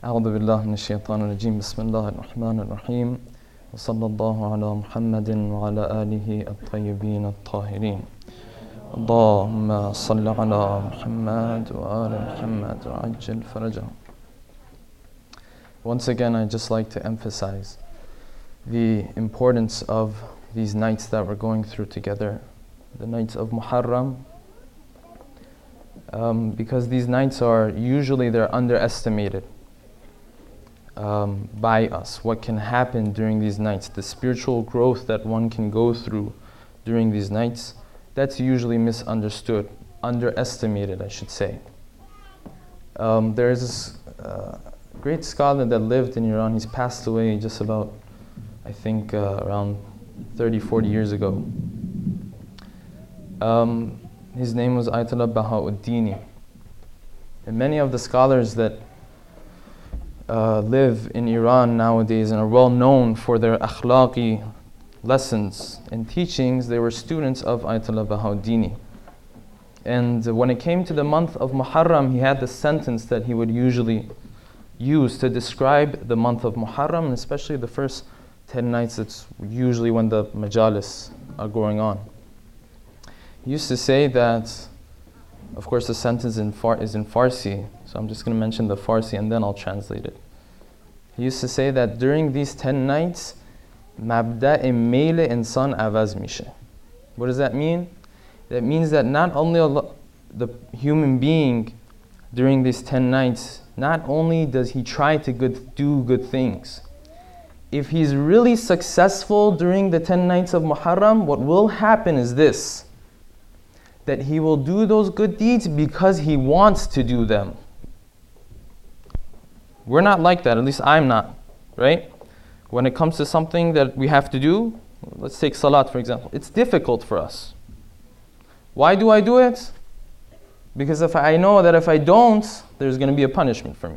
أعوذ بالله من الشيطان الرجيم بسم الله الرحمن الرحيم وصلى الله على محمد وعلى آله الطيبين الطاهرين اللهم صل على محمد وآل محمد وعجل فرجهم. Once again, I'd just like to emphasize the importance of these nights that we're going through together, the nights of Muharram, because these nights are usually they're underestimated by us. What can happen during these nights, the spiritual growth that one can go through during these nights, that's usually misunderstood, underestimated, I should say. There's this great scholar that lived in Iran. He's passed away just about, I think, around 30, 40 years ago. His name was Ayatollah Bahauddin. And many of the scholars that live in Iran nowadays and are well known for their akhlaqi lessons and teachings, they were students of Ayatollah Bahauddin. And when it came to the month of Muharram, he had the sentence that he would usually use to describe the month of Muharram, and especially the first 10 nights. It's usually when the majalis are going on. He used to say that, of course the sentence is in Farsi, so I'm just going to mention the Farsi and then I'll translate it. He used to say that during these 10 nights, مبدأ میل انسان عوض میشه. What does that mean? That means that not only the human being during these 10 nights, not only does he try to do good things, if he's really successful during the 10 nights of Muharram, what will happen is this, that he will do those good deeds because he wants to do them. We're not like that, at least I'm not, right? When it comes to something that we have to do, let's take salat for example, it's difficult for us. Why do I do it? Because if I know that if I don't, there's going to be a punishment for me.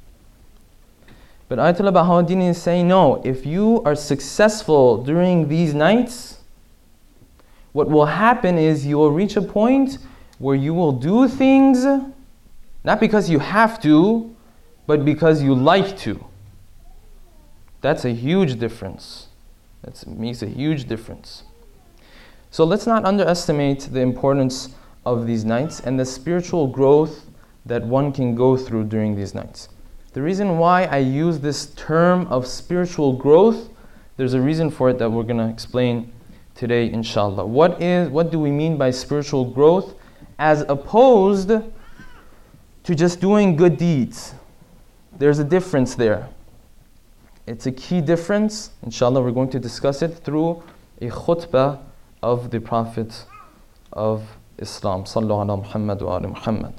But Ayatollah Bahauddin is saying, no, if you are successful during these nights, what will happen is you will reach a point where you will do things, not because you have to, but because you like to. That's a huge difference. That makes a huge difference. So let's not underestimate the importance of these nights and the spiritual growth that one can go through during these nights. The reason why I use this term of spiritual growth, there's a reason for it that we're going to explain today, inshallah. What do we mean by spiritual growth as opposed to just doing good deeds? There's a difference there. It's a key difference. Inshallah, we're going to discuss it through a khutbah of the Prophet of Islam. Sallu ala Muhammad wa ala Muhammad.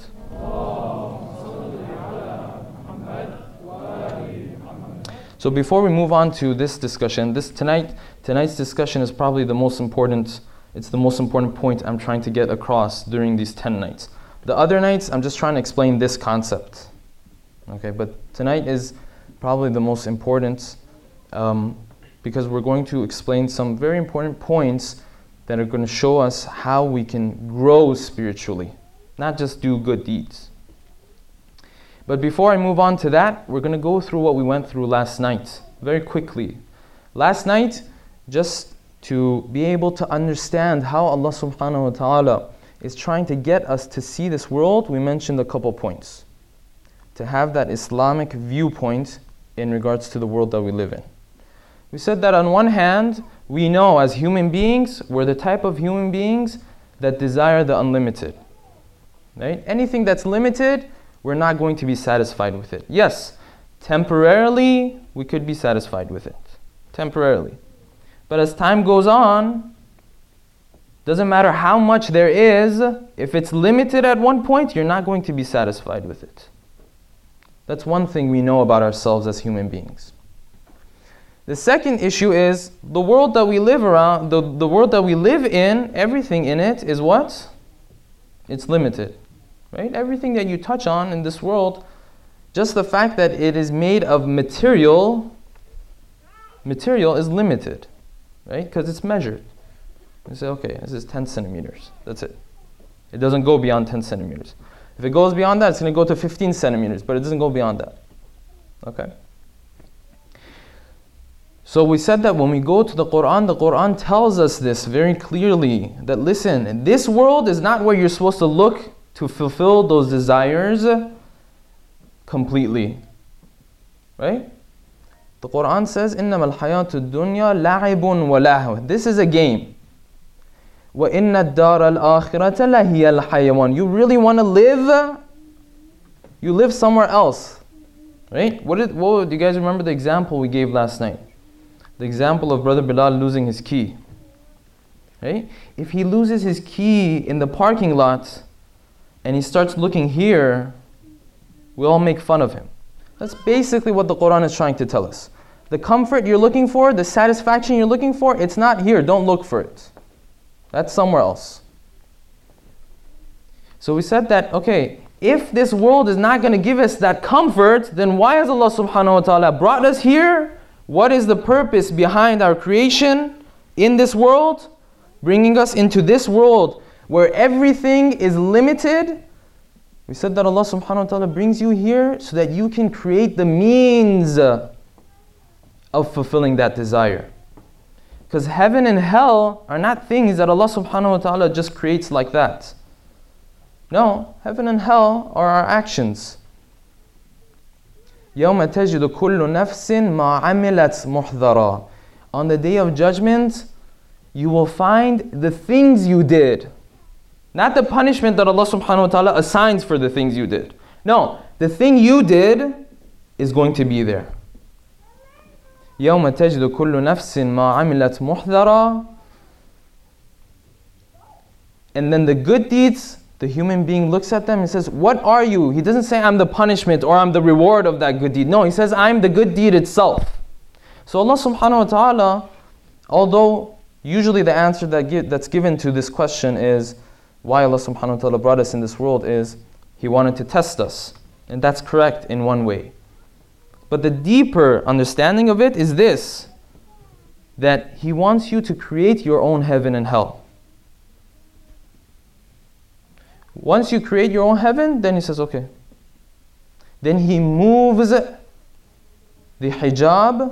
So before we move on to this discussion, tonight's discussion is probably the most important. It's the most important point I'm trying to get across during these 10 nights. The other nights, I'm just trying to explain this concept. Okay, but tonight is probably the most important because we're going to explain some very important points that are going to show us how we can grow spiritually, not just do good deeds. But before I move on to that, we're going to go through what we went through last night, very quickly. Last night, just to be able to understand how Allah subhanahu wa ta'ala is trying to get us to see this world, we mentioned a couple points. To have that Islamic viewpoint in regards to the world that we live in. We said that on one hand, we know as human beings, we're the type of human beings that desire the unlimited. Right? Anything that's limited, we're not going to be satisfied with it. Yes, temporarily, we could be satisfied with it. Temporarily. But as time goes on, doesn't matter how much there is, if it's limited at one point, you're not going to be satisfied with it. That's one thing we know about ourselves as human beings. The second issue is the world that we live around, the world that we live in, everything in it is what? It's limited. Right? Everything that you touch on in this world, just the fact that it is made of material is limited. Right? Because it's measured. You say, okay, this is 10 centimeters. That's it. It doesn't go beyond 10 centimeters. If it goes beyond that, it's going to go to 15 centimeters, but it doesn't go beyond that. Okay? So we said that when we go to the Quran tells us this very clearly, that listen, this world is not where you're supposed to look to fulfill those desires completely. Right? The Quran says, إِنَّمَا الْحَيَاةُ الدُّنْيَا لَعِبٌ وَلَهْوٌ. This is a game. وَإِنَّ الدَّارَ الْآخِرَةَ لَهِيَ الْحَيَوَانُ. You really want to live? You live somewhere else. Right? Do you guys remember the example we gave last night? The example of Brother Bilal losing his key. Right? If he loses his key in the parking lot and he starts looking here, we all make fun of him. That's basically what the Quran is trying to tell us. The comfort you're looking for, the satisfaction you're looking for, it's not here. Don't look for it. That's somewhere else. So we said that, okay, if this world is not going to give us that comfort, then why has Allah subhanahu wa ta'ala brought us here? What is the purpose behind our creation in this world? Bringing us into this world where everything is limited. We said that Allah subhanahu wa ta'ala brings you here so that you can create the means of fulfilling that desire. Because heaven and hell are not things that Allah subhanahu wa ta'ala just creates like that. No, heaven and hell are our actions. يَوْمَ تَجِدُ كُلُّ نَفْسٍ مَا عَمِلَتْ مُحْضَرًا. On the day of judgment, you will find the things you did. Not the punishment that Allah subhanahu wa ta'ala assigns for the things you did. No, the thing you did is going to be there. يَوْمَ تَجِدُ كُلُّ نَفْسٍ مَا عَمِلَتْ مُحْضَرًا. And then the good deeds, the human being looks at them and says, what are you? He doesn't say, I'm the punishment or I'm the reward of that good deed. No, he says, I'm the good deed itself. So Allah subhanahu wa ta'ala, although usually the answer that's given to this question is, why Allah subhanahu wa ta'ala brought us in this world is, He wanted to test us. And that's correct in one way. But the deeper understanding of it is this, that He wants you to create your own heaven and hell. Once you create your own heaven, then He says, okay. Then He moves the hijab.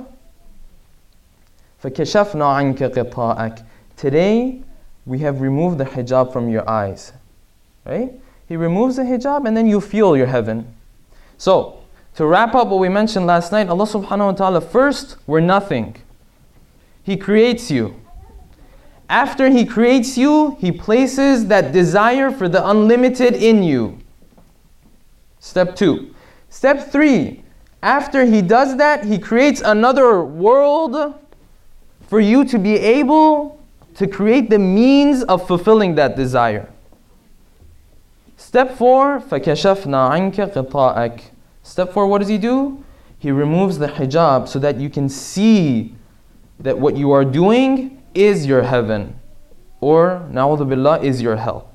فَكَشَفْنَا عَنْكَ غِطَاءَكَ. Today, we have removed the hijab from your eyes. Right? He removes the hijab and then you feel your heaven. So, to wrap up what we mentioned last night, Allah subhanahu wa ta'ala, first, we're nothing. He creates you. After He creates you, He places that desire for the unlimited in you. Step 2. Step 3. After He does that, He creates another world for you to be able to create the means of fulfilling that desire. Step 4. فَكَشَفْنَا عَنْكَ غِطَاءَكَ. Step 4, what does He do? He removes the hijab so that you can see that what you are doing is your heaven, or na'udhu billah, is your hell.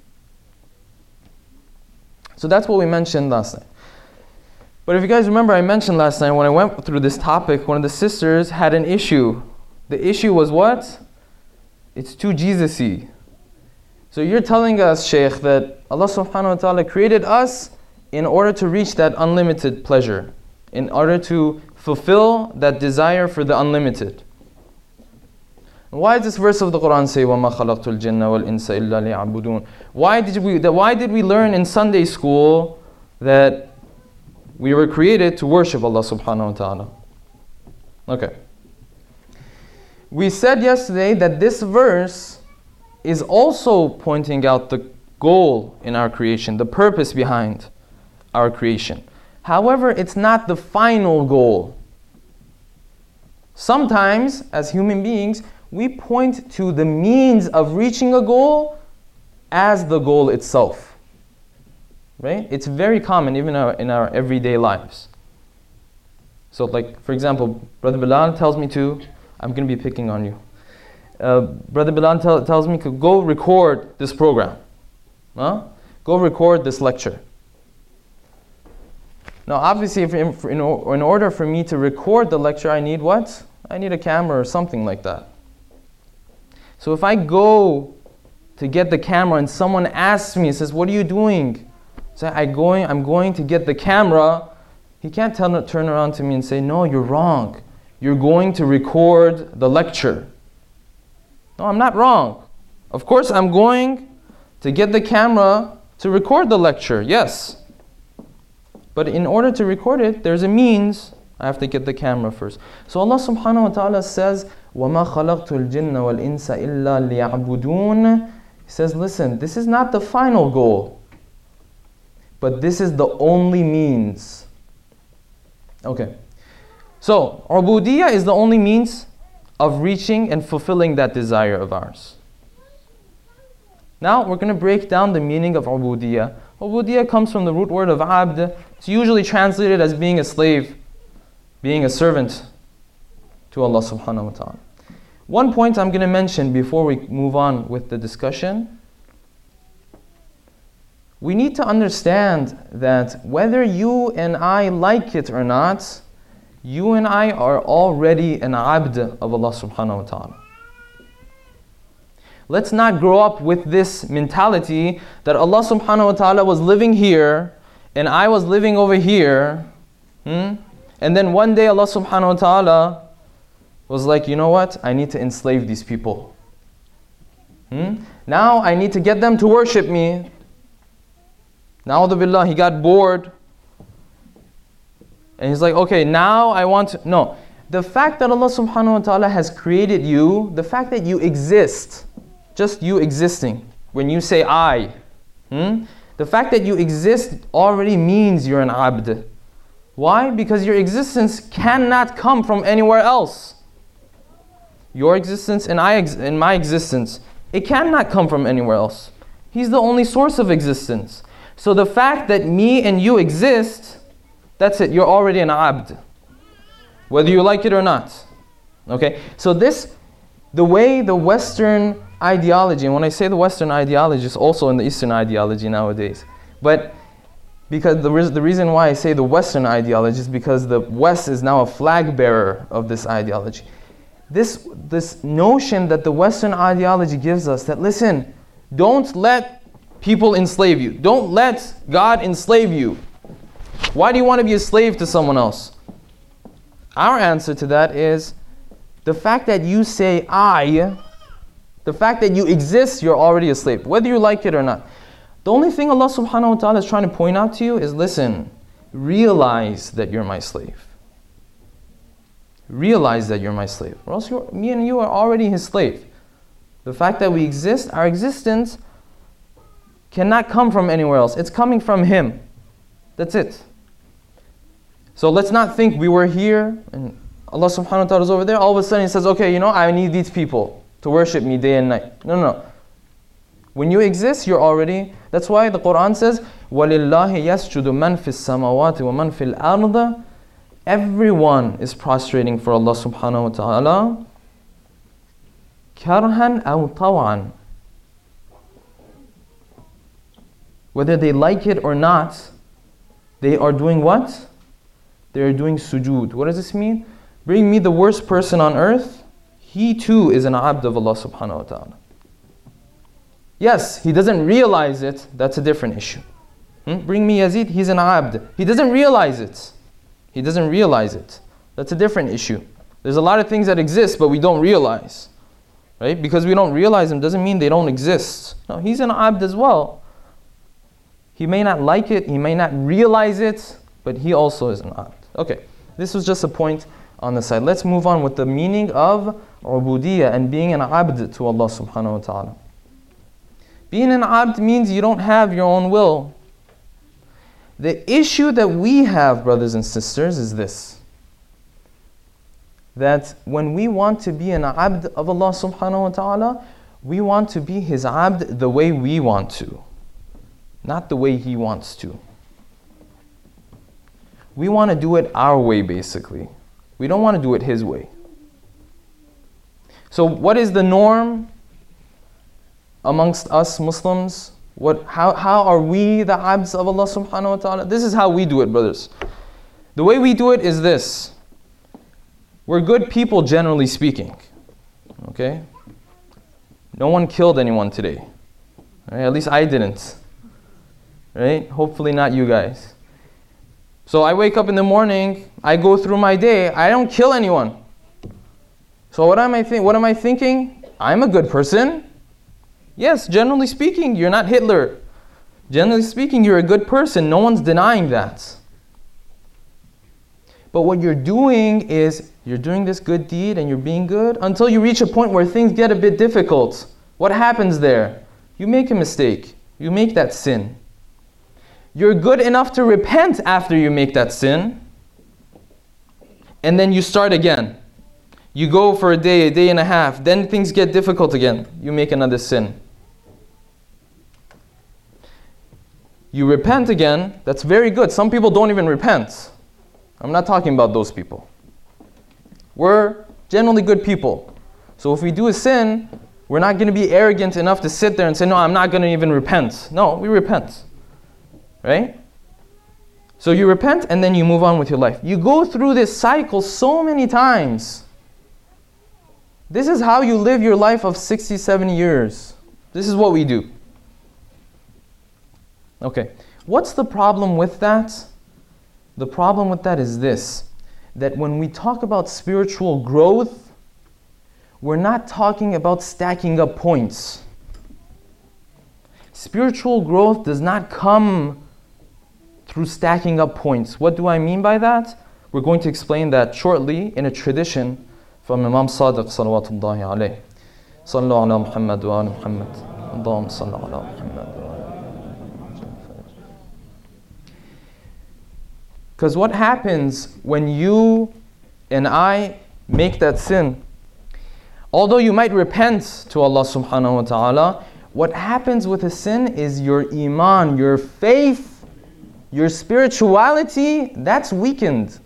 So that's what we mentioned last night. But if you guys remember, I mentioned last night when I went through this topic, one of the sisters had an issue. The issue was what? It's too Jesus-y. So you're telling us, Shaykh, that Allah subhanahu wa ta'ala created us in order to reach that unlimited pleasure, in order to fulfill that desire for the unlimited. Why does this verse of the Quran say, وَمَا خَلَقْتُ الْجِنَّ وَالْإِنسَ إِلَّا لِيَعْبُدُونَ? Why did we learn in Sunday school that we were created to worship Allah subhanahu wa ta'ala? Okay. We said yesterday that this verse is also pointing out the goal in our creation, the purpose behind our creation. However, it's not the final goal. Sometimes, as human beings, we point to the means of reaching a goal as the goal itself. Right? It's very common even in our everyday lives. So like, for example, Brother Bilal tells me to, I'm going to be picking on you. Brother Bilal tells me to go record this program. Go record this lecture. Now obviously, in order for me to record the lecture, I need what? I need a camera or something like that. So if I go to get the camera and someone asks me, says, what are you doing? So I'm going to get the camera. He can't turn around to me and say, no, you're wrong. You're going to record the lecture. No, I'm not wrong. Of course, I'm going to get the camera to record the lecture, yes. But in order to record it, there's a means. I have to get the camera first. So Allah subhanahu wa ta'ala says, وَمَا خَلَقْتُ الْجِنَّ وَالْإِنسَ إِلَّا لِيَعْبُدُونَ. He says, listen, this is not the final goal, but this is the only means. Okay. So, ubudiyya is the only means of reaching and fulfilling that desire of ours. Now, we're going to break down the meaning of ubudiyya. Ubudiyya comes from the root word of abd. It's usually translated as being a slave, being a servant to Allah subhanahu wa ta'ala. One point I'm going to mention before we move on with the discussion. We need to understand that whether you and I like it or not, you and I are already an abd of Allah subhanahu wa ta'ala. Let's not grow up with this mentality that Allah subhanahu wa ta'ala was living here and I was living over here. And then one day Allah subhanahu wa ta'ala was like, you know what? I need to enslave these people. Now I need to get them to worship me. Na'udhu billah, he got bored. And he's like, okay, now I want to... No. The fact that Allah subhanahu wa ta'ala has created you, the fact that you exist, just you existing, when you say I, the fact that you exist already means you're an abd. Why? Because your existence cannot come from anywhere else. Your existence and my existence, it cannot come from anywhere else. He's the only source of existence. So the fact that me and you exist, that's it, you're already an abd. Whether you like it or not. Okay? So the way the Western ideology, and when I say the Western ideology, it's also in the Eastern ideology nowadays. But because the reason why I say the Western ideology is because the West is now a flag bearer of this ideology. This notion that the Western ideology gives us, that listen, don't let people enslave you. Don't let God enslave you. Why do you want to be a slave to someone else? Our answer to that is, the fact that you say I, the fact that you exist, you're already a slave, whether you like it or not. The only thing Allah subhanahu wa ta'ala is trying to point out to you is, listen, realize that you're my slave. Realize that you're my slave. Or else me and you are already his slave. The fact that we exist, our existence cannot come from anywhere else. It's coming from him. That's it. So let's not think we were here and Allah subhanahu wa ta'ala is over there. All of a sudden he says, okay, I need these people to worship me day and night. No. When you exist, you're already... That's why the Quran says, وَلِلَّهِ يَسْجُدُ مَنْ فِي السَّمَوَاتِ وَمَنْ فِي الْأَرْضِ. Everyone is prostrating for Allah subhanahu wa ta'ala. كَرْهًا أَوْ طَوْعًا. Whether they like it or not, they are doing what? They are doing sujood. What does this mean? Bring me the worst person on earth. He too is an abd of Allah subhanahu wa ta'ala. Yes, he doesn't realize it. That's a different issue. Bring me Yazid, he's an abd. He doesn't realize it. He doesn't realize it. That's a different issue. There's a lot of things that exist, but we don't realize. Right? Because we don't realize them doesn't mean they don't exist. No, he's an abd as well. He may not like it, he may not realize it, but he also is an abd. Okay, this was just a point on the side. Let's move on with the meaning of ubudiyya and being an abd to Allah subhanahu wa ta'ala. Being an abd means you don't have your own will. The issue that we have, brothers and sisters, is this. That when we want to be an abd of Allah subhanahu wa ta'ala, we want to be his abd the way we want to, not the way he wants to. We want to do it our way, basically. We don't want to do it his way. So what is the norm amongst us Muslims? How are we the abds of Allah subhanahu wa ta'ala? This is how we do it, brothers. The way we do it is this. We're good people, generally speaking. Okay? No one killed anyone today. Right? At least I didn't. Right? Hopefully not you guys. So I wake up in the morning, I go through my day, I don't kill anyone. So what am I thinking? I'm a good person. Yes, generally speaking, you're not Hitler. Generally speaking, you're a good person. No one's denying that. But what you're doing is, you're doing this good deed and you're being good until you reach a point where things get a bit difficult. What happens there? You make a mistake. You make that sin. You're good enough to repent after you make that sin. And then you start again. You go for a day and a half. Then things get difficult again. You make another sin. You repent again. That's very good. Some people don't even repent. I'm not talking about those people. We're generally good people. So if we do a sin, we're not going to be arrogant enough to sit there and say, no, I'm not going to even repent. No, we repent. Right? So you repent and then you move on with your life. You go through this cycle so many times. This is how you live your life of 60, 70 years. This is what we do. Okay, what's the problem with that? The problem with that is this, that when we talk about spiritual growth, we're not talking about stacking up points. Spiritual growth does not come through stacking up points. What do I mean by that? We're going to explain that shortly in a tradition from Imam Sadiq salawatullahi alayhi. Sallu ala Muhammad wa ala Muhammad. Allahumma sallu ala Muhammad. Because what happens when you and I make that sin, although you might repent to Allah subhanahu wa ta'ala, what happens with a sin is your iman, your faith, your spirituality, that's weakened.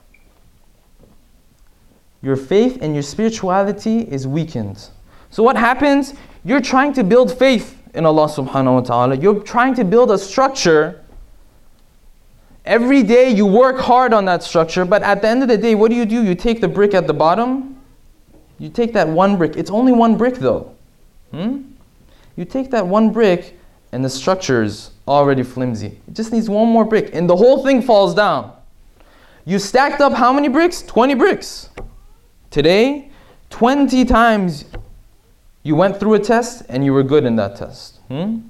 Your faith and your spirituality is weakened. So what happens? You're trying to build faith in Allah subhanahu wa ta'ala. You're trying to build a structure. Every day you work hard on that structure, but at the end of the day, what do? You take the brick at the bottom. You take that one brick. It's only one brick though. You take that one brick and the structure's already flimsy. It just needs one more brick and the whole thing falls down. You stacked up how many bricks? 20 bricks. Today, 20 times you went through a test and you were good in that test.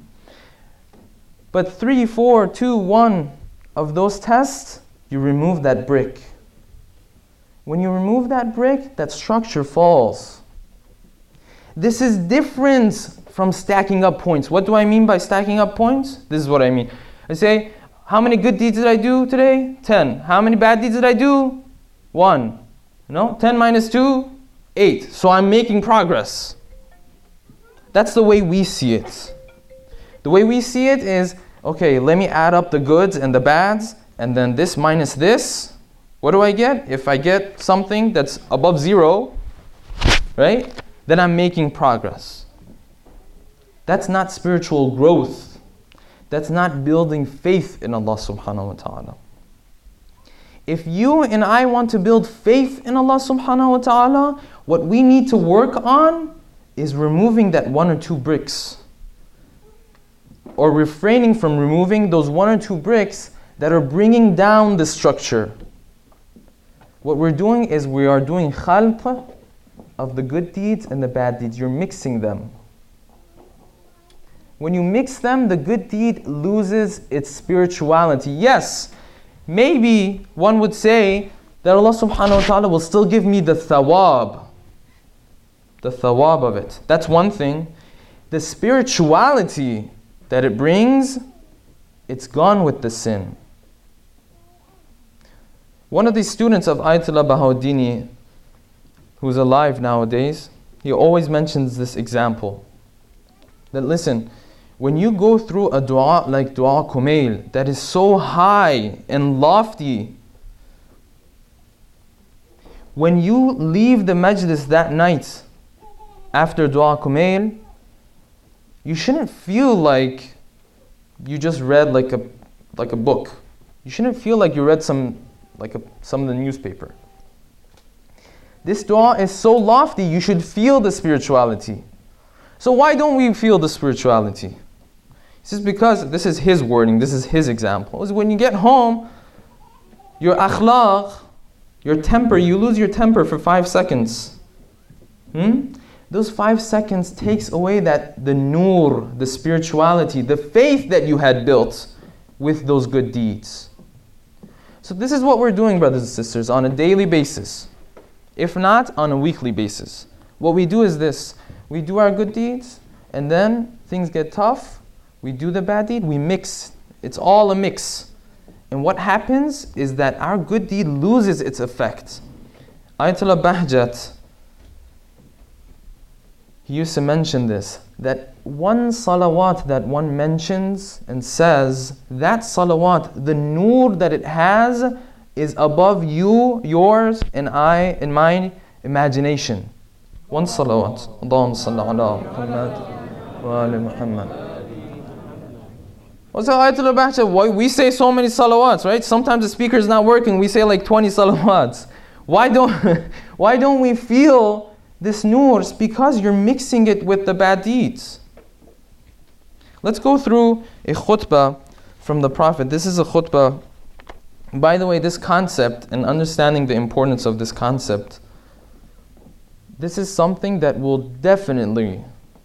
But 3, 4, 2, 1 of those tests, you remove that brick. When you remove that brick, that structure falls. This is different from stacking up points. What do I mean by stacking up points? This is what I mean. I say, how many good deeds did I do today? 10. How many bad deeds did I do? 1. 10 minus 2, 8. So I'm making progress. That's the way we see it. The way we see it is, okay, let me add up the goods and the bads, and then this minus this. What do I get? If I get something that's above 0, right, then I'm making progress. That's not spiritual growth. That's not building faith in Allah subhanahu wa ta'ala. If you and I want to build faith in Allah subhanahu wa ta'ala, what we need to work on is removing that 1 or 2 bricks. Or refraining from removing those 1 or 2 bricks that are bringing down the structure. What we're doing is we are doing khalq of the good deeds and the bad deeds. You're mixing them. When you mix them, the good deed loses its spirituality. Yes, maybe one would say that Allah subhanahu wa ta'ala will still give me the thawab. The thawab of it. That's one thing. The spirituality that it brings, it's gone with the sin. One of the students of Ayatollah Bahauddini, who's alive nowadays, he always mentions this example. That listen, when you go through a dua like Dua Kumail, that is so high and lofty, when you leave the majlis that night after Dua Kumail, you shouldn't feel like you just read like a book. You shouldn't feel like you read some of the newspaper. This dua is so lofty, you should feel the spirituality. So why don't we feel the spirituality? This is because, this is his wording, this is his example. Is when you get home, Your akhlaq, your temper, you lose your temper for 5 seconds. Those 5 seconds takes away the nur, the spirituality, the faith that you had built with those good deeds. So this is what we're doing, brothers and sisters, on a daily basis. If not, on a weekly basis. What we do is this. We do our good deeds, and then things get tough. We do the bad deed, we mix. It's all a mix. And what happens is that our good deed loses its effect. Ayatollah Bahjat, he used to mention this, that one salawat that one mentions and says, that salawat, the nur that it has is above you, yours, and I, and my imagination. One salawat. Allahumma salli ala Muhammad wa ali Muhammad. What's Ayatollah Bahjat? Why we say so many salawats, right? Sometimes the speaker is not working, we say like 20 salawats. Why don't we feel this nur? It's because you're mixing it with the bad deeds. Let's go through a khutbah from the Prophet. This is a khutbah. By the way, this concept and understanding the importance of this concept, this is something that will definitely,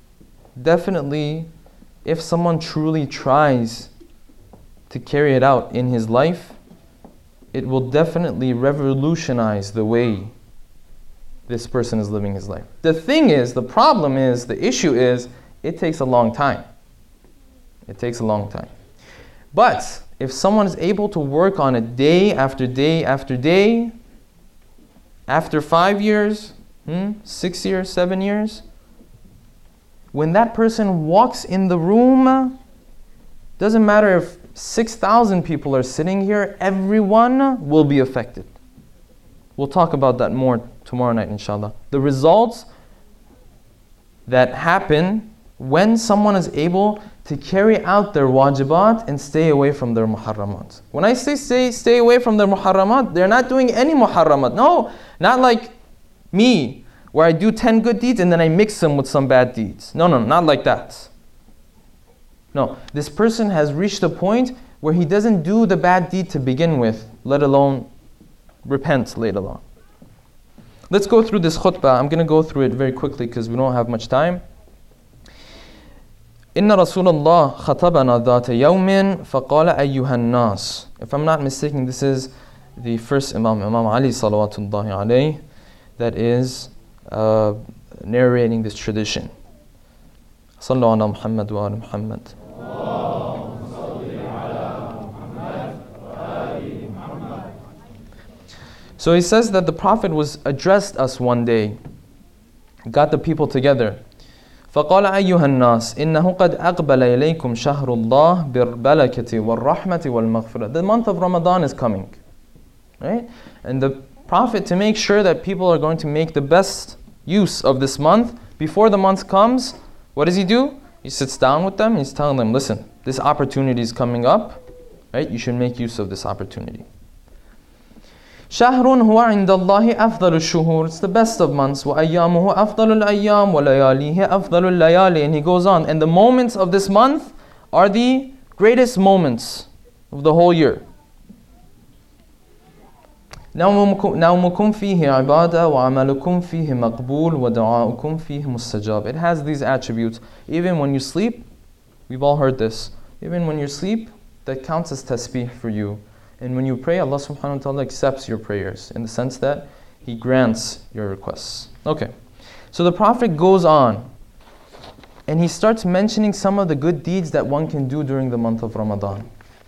if someone truly tries to carry it out in his life, it will definitely revolutionize the way this person is living his life. The thing is, the problem is, the issue is, it takes a long time. It takes a long time. But if someone is able to work on it day after day after day, after 5 years, 6 years, 7 years, when that person walks in the room, doesn't matter if 6,000 people are sitting here, everyone will be affected. We'll talk about that more tomorrow night, inshallah. The results that happen when someone is able to carry out their wajibat and stay away from their muharramat. When I say stay away from their muharramat, they're not doing any muharramat. No, not like me, where I do 10 good deeds and then I mix them with some bad deeds. No, not like that. No, this person has reached a point where he doesn't do the bad deed to begin with, let alone repent later on. Let's go through this khutbah. I'm going to go through it very quickly because we don't have much time. إن رسول الله خطبنا ذات يوم فقال أيها الناس. If I'm not mistaken, this is the first Imam Ali salawatullahi alayhi, that is narrating this tradition. صلوا على محمد وآل محمد. So he says that the Prophet was addressed us one day, got the people together. فقال أيها الناس إنه قد أقبل إليكم شهر الله بالبركة والرحمة والمغفرة. The month of Ramadan is coming, right? And the Prophet, to make sure that people are going to make the best use of this month, before the month comes, what does he do? He sits down with them and he's telling them, listen, this opportunity is coming up, right? You should make use of this opportunity. شهر هو عند الله أفضل الشهور. It's the best of months. وأيامه أفضل الأيام ولياليه أفضل الليالي. And he goes on. And the moments of this month are the greatest moments of the whole year. نومكم فيه عبادة وعملكم فيه مقبول ودعاؤكم فيه مستجاب. It has these attributes. Even when you sleep, we've all heard this. Even when you sleep, that counts as tasbih for you. And when you pray, Allah subhanahu wa ta'ala accepts your prayers in the sense that He grants your requests. Okay. So the Prophet goes on and he starts mentioning some of the good deeds that one can do during the month of Ramadan.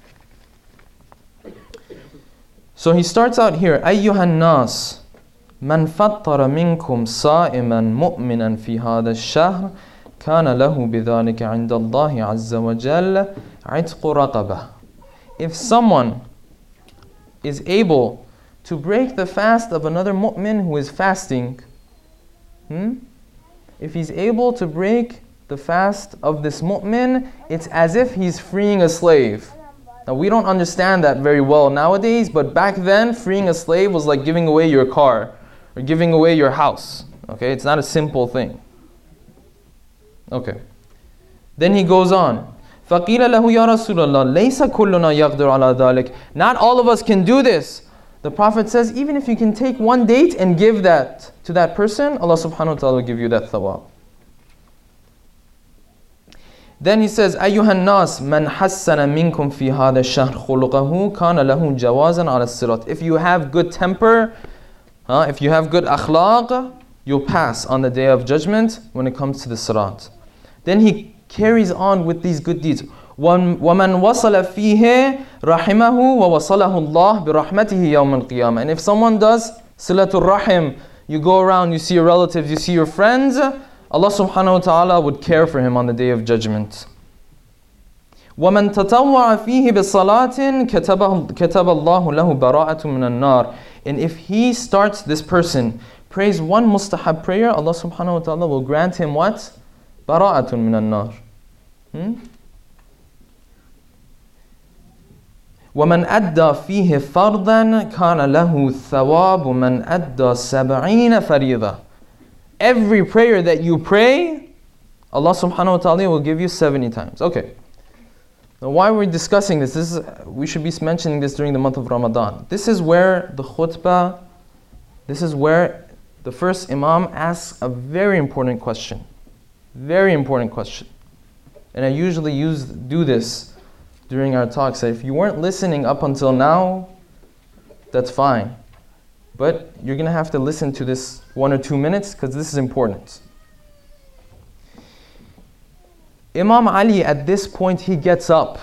So he starts out here, أيها الناس من فطر منكم صائما مؤمنا في هذا الشهر كان له بذلك عند الله عز وجل عتق رقبة. If someone is able to break the fast of another mu'min who is fasting, if he's able to break the fast of this mu'min, it's as if he's freeing a slave. Now we don't understand that very well nowadays, but back then freeing a slave was like giving away your car or giving away your house. Okay, it's not a simple thing. Okay. Then he goes on. فَقِيلَ لَهُ يَا رَسُولَ اللَّهِ لَيْسَ كُلُّنَا يَقْدِرُ عَلَى ذَلِكَ. Not all of us can do this. The Prophet says, even if you can take one date and give that to that person, Allah subhanahu wa ta'ala will give you that thawab. Then he says, أَيُّهَا النَّاسِ مَنْ حَسَّنَ مِنْكُمْ فِي هَذَا الشَّهْرِ خُلُقَهُ كَانَ لَهُ جَوَازًا عَلَى الصِّرَاطِ. If you have good temper, if you have good akhlaq, you'll pass on the day of judgment when it comes to the sirat. Then he carries on with these good deeds. وَمَنْ وَصَلَ فِيهِ رَحِمَهُ وَوَصَلَهُ اللَّهُ بِرَحْمَتِهِ يَوْمَ الْقِيَامَةِ. And if someone does silatul rahim, you go around, you see your relatives, you see your friends, Allah subhanahu wa ta'ala would care for him on the day of judgment. وَمَنْ تَطَوَّعَ فِيهِ بِصَلَاةٍ كَتَبَ اللَّهُ لَهُ بَرَاءَةٌ مِنَ النَّارِ. And if he starts, this person, prays one mustahab prayer, Allah subhanahu wa ta'ala will grant him what? بَرَاءَةٌ مِنَ النَّارِ. وَمَنْ أَدَّى فِيهِ فَرْضًا كَانَ لَهُ ثَوَابُ مَنْ أَدَّى سَبْعِينَ فَرِيضًا. Every prayer that you pray, Allah subhanahu wa ta'ala will give you 70 times. Okay. Now why are we discussing this? We should be mentioning this during the month of Ramadan. This is where the khutbah, this is where the first Imam asks a very important question. Very important question. And I usually do this during our talks. If you weren't listening up until now, that's fine. But you're going to have to listen to this 1 or 2 minutes because this is important. Imam Ali at this point, he gets up.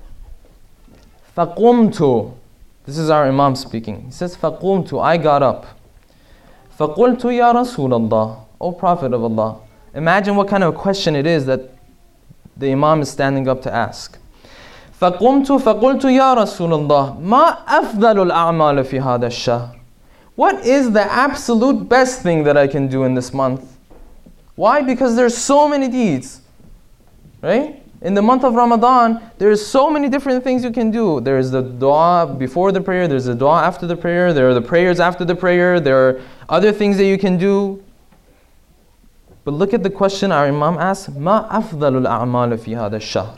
فَقُمْتُ. This is our Imam speaking. He says, فَقُمْتُ. I got up. فَقُلْتُ يَا رَسُولَ اللَّهِ. O Prophet of Allah. Imagine what kind of a question it is that the Imam is standing up to ask. فَقُمْتُ فَقُلْتُ يَا رَسُولَ اللَّهِ مَا أَفْضَلُ الْأَعْمَالِ فِي هَذَا الشَّهْرِ. What is the absolute best thing that I can do in this month? Why? Because there's so many deeds. Right? In the month of Ramadan, there's so many different things you can do. There's the dua before the prayer, there's the dua after the prayer, there are the prayers after the prayer, there are other things that you can do. But look at the question our Imam asks, مَا أَفْضَلُ الْأَعْمَالِ فِي هَذَا الشَّهْرِ.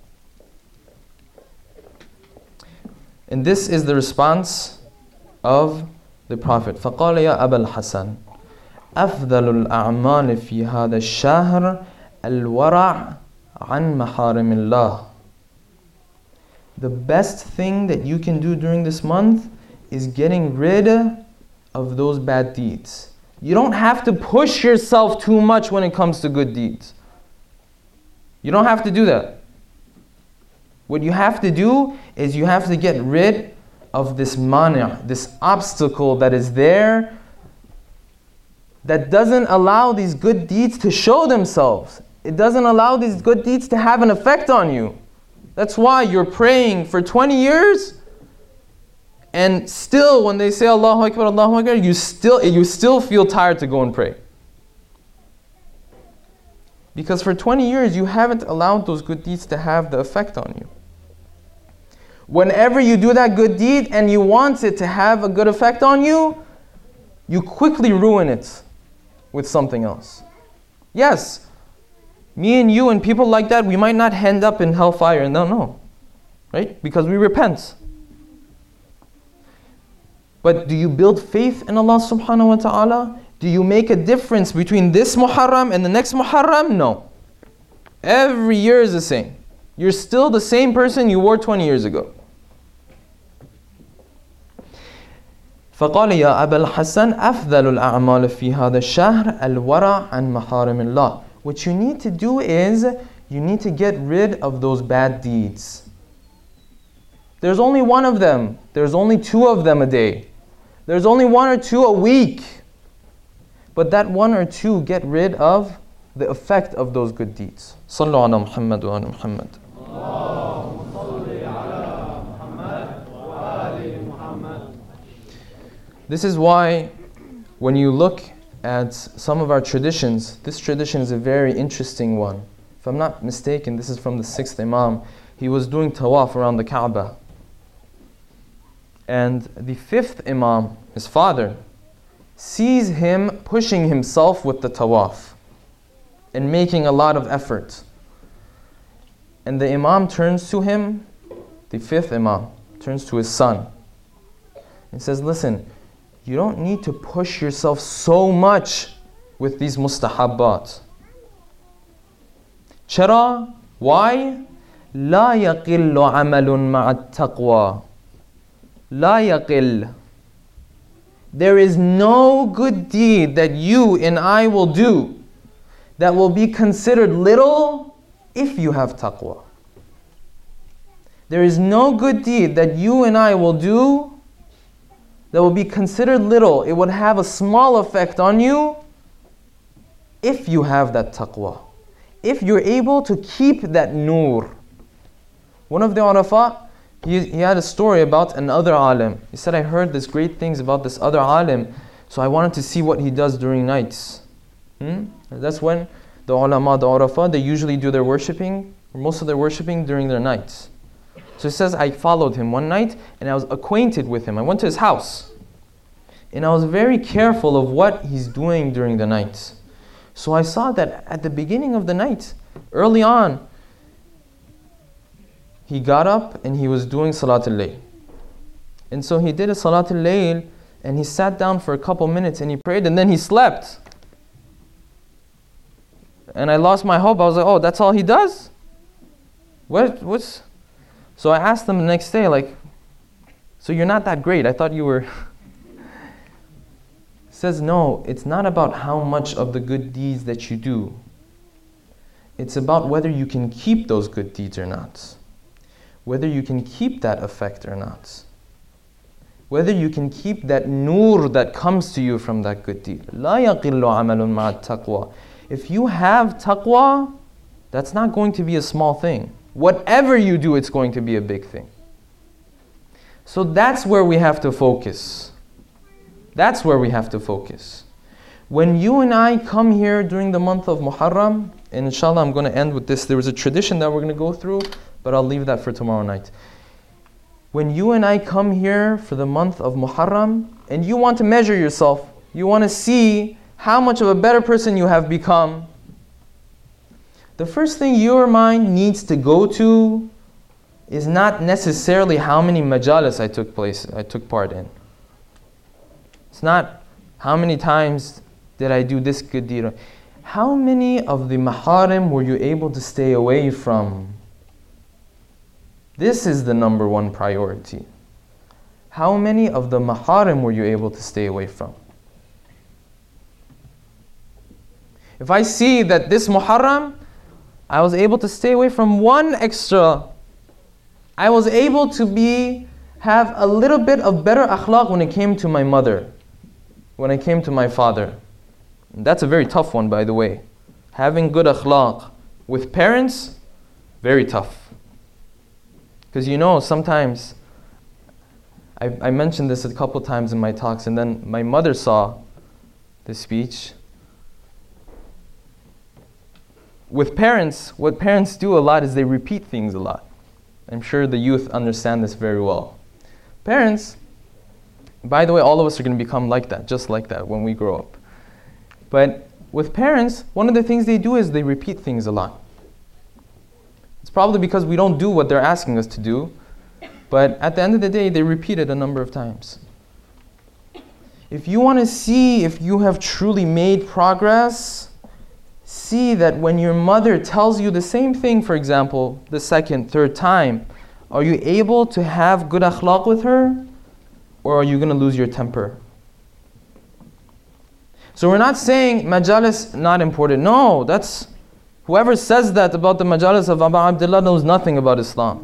And this is the response of the Prophet. فَقَالَ يَا أَبَا الْحَسَنِ أَفْضَلُ الْأَعْمَالِ فِي هَذَا الشَّهْرِ الْوَرَعُ عَنْ مَحَارِمِ اللَّهِ. The best thing that you can do during this month is getting rid of those bad deeds. You don't have to push yourself too much when it comes to good deeds. You don't have to do that. What you have to do is you have to get rid of this mani', this obstacle that is there that doesn't allow these good deeds to show themselves. It doesn't allow these good deeds to have an effect on you. That's why you're praying for 20 years and still when they say Allahu Akbar, you still feel tired to go and pray. Because for 20 years you haven't allowed those good deeds to have the effect on you. Whenever you do that good deed and you want it to have a good effect on you, you quickly ruin it with something else. Yes, me and you and people like that, we might not end up in hellfire. No. Right? Because we repent. But do you build faith in Allah subhanahu wa ta'ala? Do you make a difference between this Muharram and the next Muharram? No. Every year is the same. You're still the same person you were 20 years ago. فقال يا أبا الحسن أفضل الأعمال في هذا الشهر الورع عن محارم الله. What you need to do is, you need to get rid of those bad deeds. There's only one of them. There's only 2 of them a day. There's only 1 or 2 a week. But that 1 or 2, get rid of the effect of those good deeds. صلوا على محمد وآل محمد. This is why when you look at some of our traditions, this tradition is a very interesting one. If I'm not mistaken, this is from the 6th Imam. He was doing tawaf around the Kaaba. And the 5th Imam, his father, sees him pushing himself with the tawaf and making a lot of effort. And the Imam turns to him, the 5th Imam turns to his son. It says, listen, you don't need to push yourself so much with these mustahabbat. Chara, why? لا يقل عمل مع التقوى. لا يقل. There is no good deed that you and I will do that will be considered little if you have taqwa. There is no good deed that you and I will do that will be considered little. It would have a small effect on you if you have that taqwa. If you're able to keep that nur. One of the Arafa, he had a story about another alim. He said, I heard this great things about this other alim, so I wanted to see what he does during nights. That's when the ulama, the Arafa, they usually do their worshipping, or most of their worshipping during their nights. So he says, I followed him one night and I was acquainted with him. I went to his house and I was very careful of what he's doing during the night. So I saw that at the beginning of the night, early on, he got up and he was doing Salatul Layl. And so he did a Salatul Layl and he sat down for a couple minutes and he prayed and then he slept. And I lost my hope. I was like, oh, that's all he does? What's... So I asked him the next day, like, so you're not that great. I thought you were... He says, no, it's not about how much of the good deeds that you do. It's about whether you can keep those good deeds or not. Whether you can keep that effect or not. Whether you can keep that nur that comes to you from that good deed. لا يقل عمل مع التقوى. If you have taqwa, that's not going to be a small thing. Whatever you do, it's going to be a big thing. So that's where we have to focus. That's where we have to focus. When you and I come here during the month of Muharram, and inshallah I'm going to end with this. There was a tradition that we're going to go through, but I'll leave that for tomorrow night. When you and I come here for the month of Muharram, and you want to measure yourself, you want to see how much of a better person you have become, the first thing your mind needs to go to is not necessarily how many majalis I took part in. It's not how many times did I do this good deed. How many of the maharim were you able to stay away from? This is the number one priority. How many of the maharim were you able to stay away from? If I see that this Muharram, I was able to stay away from one extra. I was able to have a little bit of better akhlaq when it came to my mother, when it came to my father. And that's a very tough one, by the way. Having good akhlaq with parents, very tough. Because sometimes, I mentioned this a couple times in my talks, and then my mother saw the speech. With parents, what parents do a lot is they repeat things a lot. I'm sure the youth understand this very well. Parents, by the way, all of us are going to become like that, just like that when we grow up. But with parents, one of the things they do is they repeat things a lot. It's probably because we don't do what they're asking us to do, but at the end of the day, they repeat it a number of times. If you want to see if you have truly made progress, see that when your mother tells you the same thing, for example, the second, third time, are you able to have good akhlaq with her? Or are you going to lose your temper? So we're not saying majalis not important. No, that's whoever says that about the majalis of Abu Abdullah knows nothing about Islam.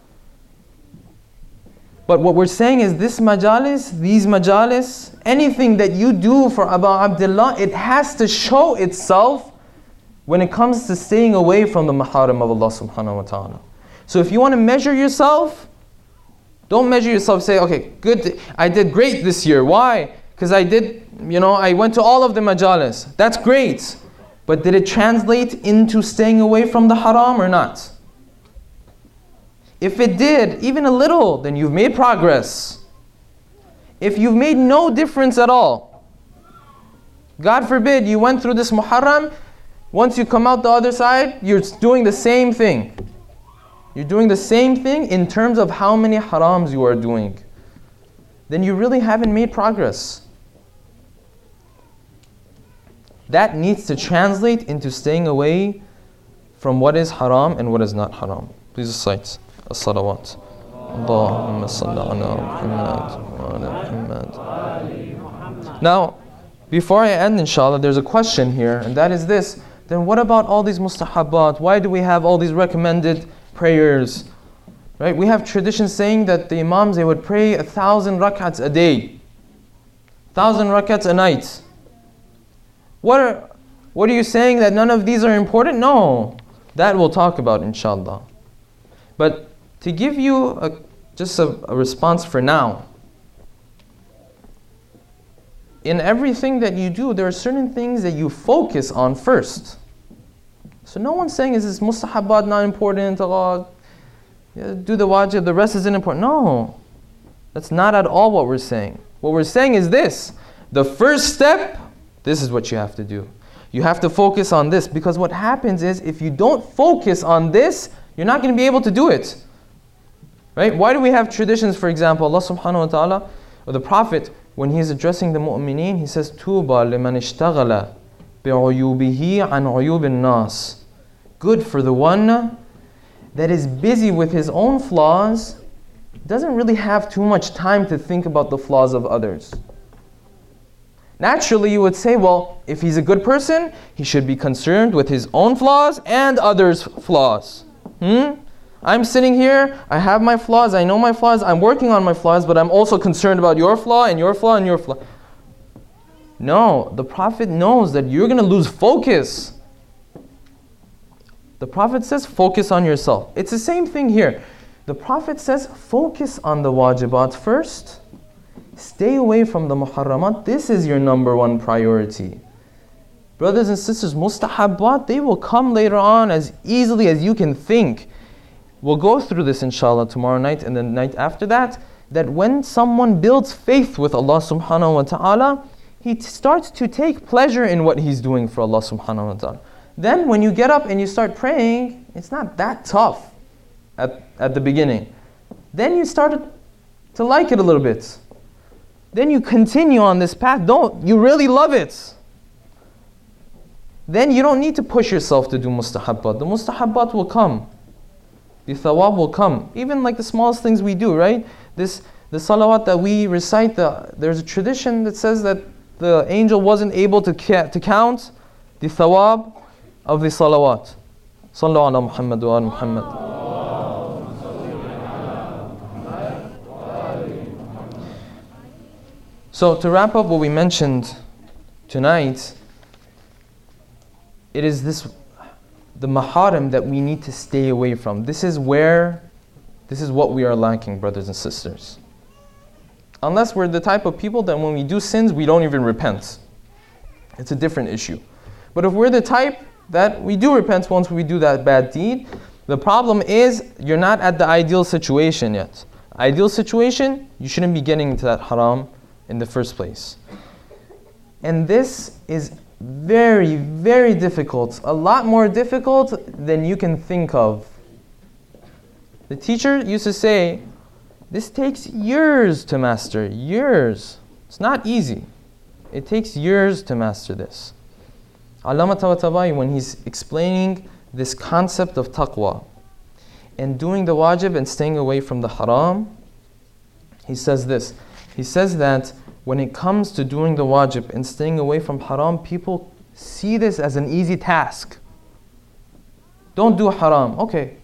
But what we're saying is these majalis, anything that you do for Abu Abdullah, it has to show itself when it comes to staying away from the maharim of Allah subhanahu wa ta'ala. So if you want to measure yourself, don't measure yourself, say, okay, good, I did great this year. Why? Because I went to all of the majalis. That's great. But did it translate into staying away from the haram or not? If it did, even a little, then you've made progress. If you've made no difference at all, God forbid, you went through this Muharram, once you come out the other side, you're doing the same thing. You're doing the same thing in terms of how many harams you are doing. then you really haven't made progress. That needs to translate into staying away from what is haram and what is not haram. Please recite as-salawat. Allahumma salli ala Muhammad wa ala Muhammad. Now, before I end, inshallah, there's a question here, and that is this. Then what about all these mustahabbat? Why do we have all these recommended prayers? Right? We have tradition saying that the imams, they would pray 1,000 rak'ats a day. 1,000 rak'ats a night. What are you saying, that none of these are important? No. That we'll talk about, inshallah. But to give you just a response for now, in everything that you do, there are certain things that you focus on first. So no one's saying, is this mustahabbat not important? Allah, do the wajib, the rest isn't important. No, that's not at all what we're saying. What we're saying is this. The first step, this is what you have to do. You have to focus on this, because what happens is, if you don't focus on this, you're not going to be able to do it. Right? Why do we have traditions? For example, Allah subhanahu wa ta'ala, or the Prophet, when he's addressing the mu'mineen, he says, Tuba liman ishtaghala bi'uyubihi an uyubin nas. Good for the one that is busy with his own flaws, doesn't really have too much time to think about the flaws of others. Naturally, you would say, well, if he's a good person, he should be concerned with his own flaws and others' flaws. I'm sitting here, I have my flaws, I know my flaws, I'm working on my flaws, but I'm also concerned about your flaw and your flaw and your flaw. No, the Prophet knows that you're going to lose focus. The Prophet says, focus on yourself. It's the same thing here. The Prophet says, focus on the wajibat first. Stay away from the muharramat. This is your number one priority. Brothers and sisters, mustahabbat, they will come later on as easily as you can think. We'll go through this inshallah tomorrow night and the night after that, that when someone builds faith with Allah subhanahu wa ta'ala, he starts to take pleasure in what he's doing for Allah subhanahu wa ta'ala. Then when you get up and you start praying, it's not that tough at the beginning. Then you start to like it a little bit. Then you continue on this path. You really love it. Then you don't need to push yourself to do mustahabbat. The mustahabbat will come. The thawab will come. Even like the smallest things we do, right? The salawat that we recite, there's a tradition that says that the angel wasn't able to count the thawab of the salawat. Sallu ala Muhammad wa ala Muhammad. So to wrap up what we mentioned tonight, it is the maharim that we need to stay away from. This is what we are lacking, brothers and sisters. Unless we're the type of people that when we do sins, we don't even repent. It's a different issue. But if we're the type that we do repent once we do that bad deed, the problem is you're not at the ideal situation yet. Ideal situation, you shouldn't be getting into that haram in the first place. And this is very, very difficult. A lot more difficult than you can think of. The teacher used to say, this takes years to master. Years. It's not easy. It takes years to master this. Allama Tabatabai, when he's explaining this concept of taqwa and doing the wajib and staying away from the haram, he says this. He says that when it comes to doing the wajib and staying away from haram, people see this as an easy task. Don't do haram. Okay.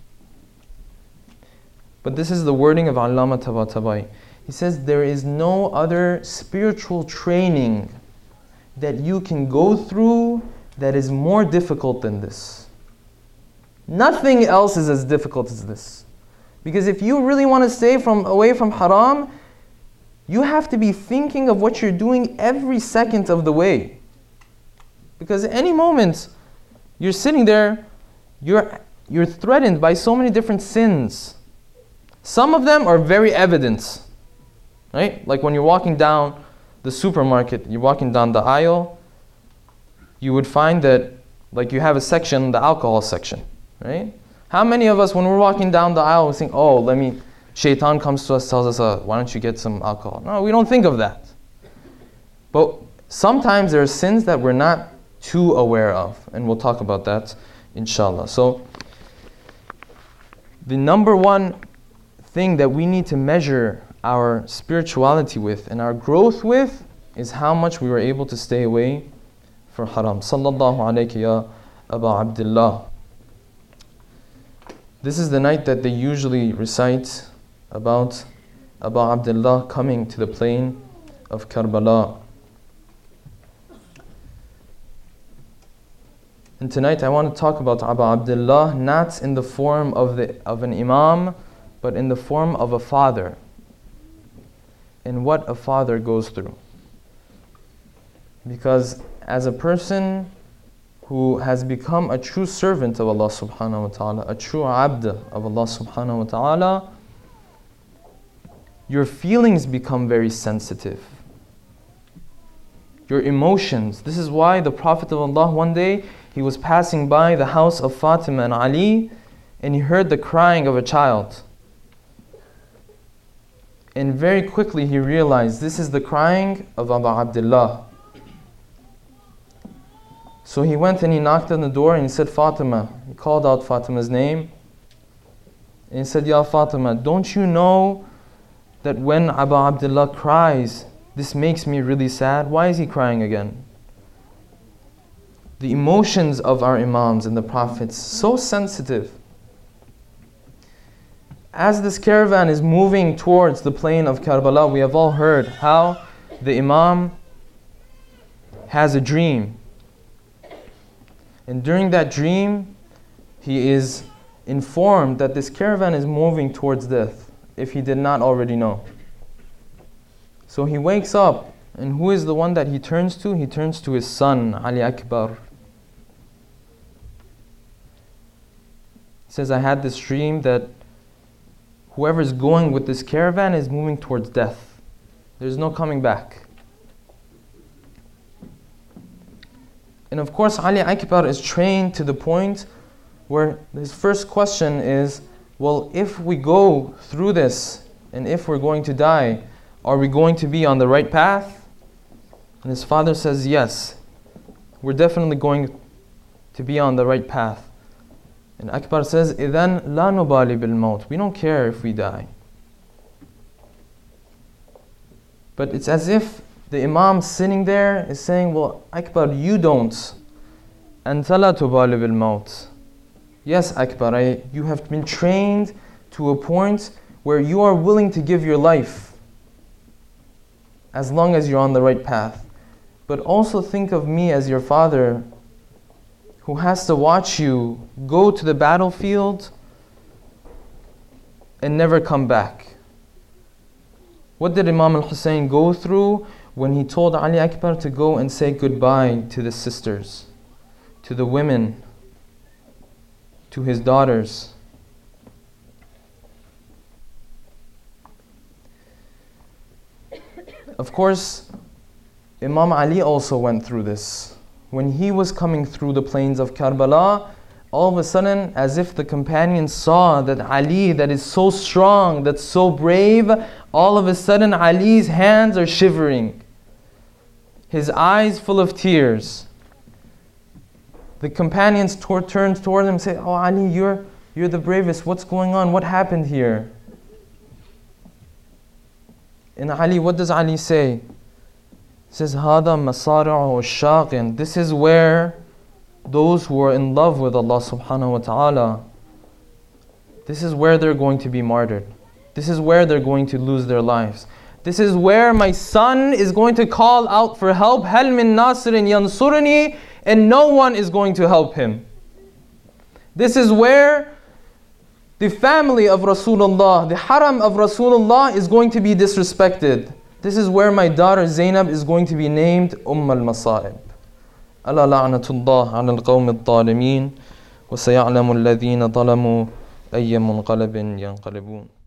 But this is the wording of Allama Tabatabai. He says there is no other spiritual training that you can go through that is more difficult than this. Nothing else is as difficult as this. Because if you really want to stay away from haram, you have to be thinking of what you're doing every second of the way. Because at any moment, you're sitting there, you're threatened by so many different sins. Some of them are very evident. Right? Like when you're walking down the supermarket, you're walking down the aisle, you would find that like you have a section, the alcohol section. Right? How many of us, when we're walking down the aisle, we think, oh, let Shaitan comes to us, tells us, why don't you get some alcohol? No, we don't think of that. But sometimes there are sins that we're not too aware of, and we'll talk about that, inshallah. So, the number one thing that we need to measure our spirituality with and our growth with is how much we were able to stay away from haram. Sallallahu alayka ya Aba Abdullah. This is the night that they usually recite about Abu Abdullah coming to the plain of Karbala. And tonight I want to talk about Abu Abdullah not in the form of an imam, but in the form of a father, and what a father goes through. Because as a person who has become a true servant of Allah subhanahu wa ta'ala, a true abd of Allah subhanahu wa ta'ala, your feelings become very sensitive. Your emotions. This is why the Prophet of Allah, one day, he was passing by the house of Fatima and Ali, and he heard the crying of a child. And very quickly he realized this is the crying of Abu Abdullah. So he went and he knocked on the door and he said, Fatima. He called out Fatima's name. And he said, Ya Fatima, don't you know that when Abu Abdullah cries, this makes me really sad? Why is he crying again? The emotions of our imams and the prophets, so sensitive. As this caravan is moving towards the plain of Karbala, we have all heard how the imam has a dream. And during that dream, he is informed that this caravan is moving towards death, if he did not already know. So he wakes up, and who is the one that he turns to? He turns to his son, Ali Akbar. He says, I had this dream that whoever is going with this caravan is moving towards death. There's no coming back. And of course, Ali Akbar is trained to the point where his first question is, well, if we go through this, and if we're going to die, are we going to be on the right path? And his father says, yes, we're definitely going to be on the right path. And Akbar says, إِذَنْ لَا نُبَالِ بِالْمَوْتِ. We don't care if we die. But it's as if the imam sitting there is saying, well, Akbar, you don't. أَنْتَ لَا تُبَالِ بِالْمَوْتِ. Yes, Akbar, you have been trained to a point where you are willing to give your life as long as you're on the right path. But also think of me as your father, who has to watch you go to the battlefield and never come back. What did Imam al-Hussein go through when he told Ali Akbar to go and say goodbye to the sisters, to the women, to his daughters? Of course, Imam Ali also went through this. When he was coming through the plains of Karbala, all of a sudden, as if the companions saw that Ali, that is so strong, that's so brave, all of a sudden Ali's hands are shivering, his eyes full of tears. The companions turned toward him and said, oh Ali, you're the bravest, what's going on, what happened here? And Ali, what does Ali say? He says, هَذَا مَصَارِعُ الشَّاقٍ. This is where those who are in love with Allah subhanahu wa ta'ala, this is where they're going to be martyred. This is where they're going to lose their lives. This is where my son is going to call out for help. هَلْ مِن نَاصِرٍ يَنْصُرُنِي, and no one is going to help him. This is where the family of Rasulullah, the haram of Rasulullah is going to be disrespected. This is where my daughter Zainab is going to be named al-Masa'ib. ألا لعنة الله على القوم الظالمين وسيعلم الذين ظلموا أي منقلب ينقلبون.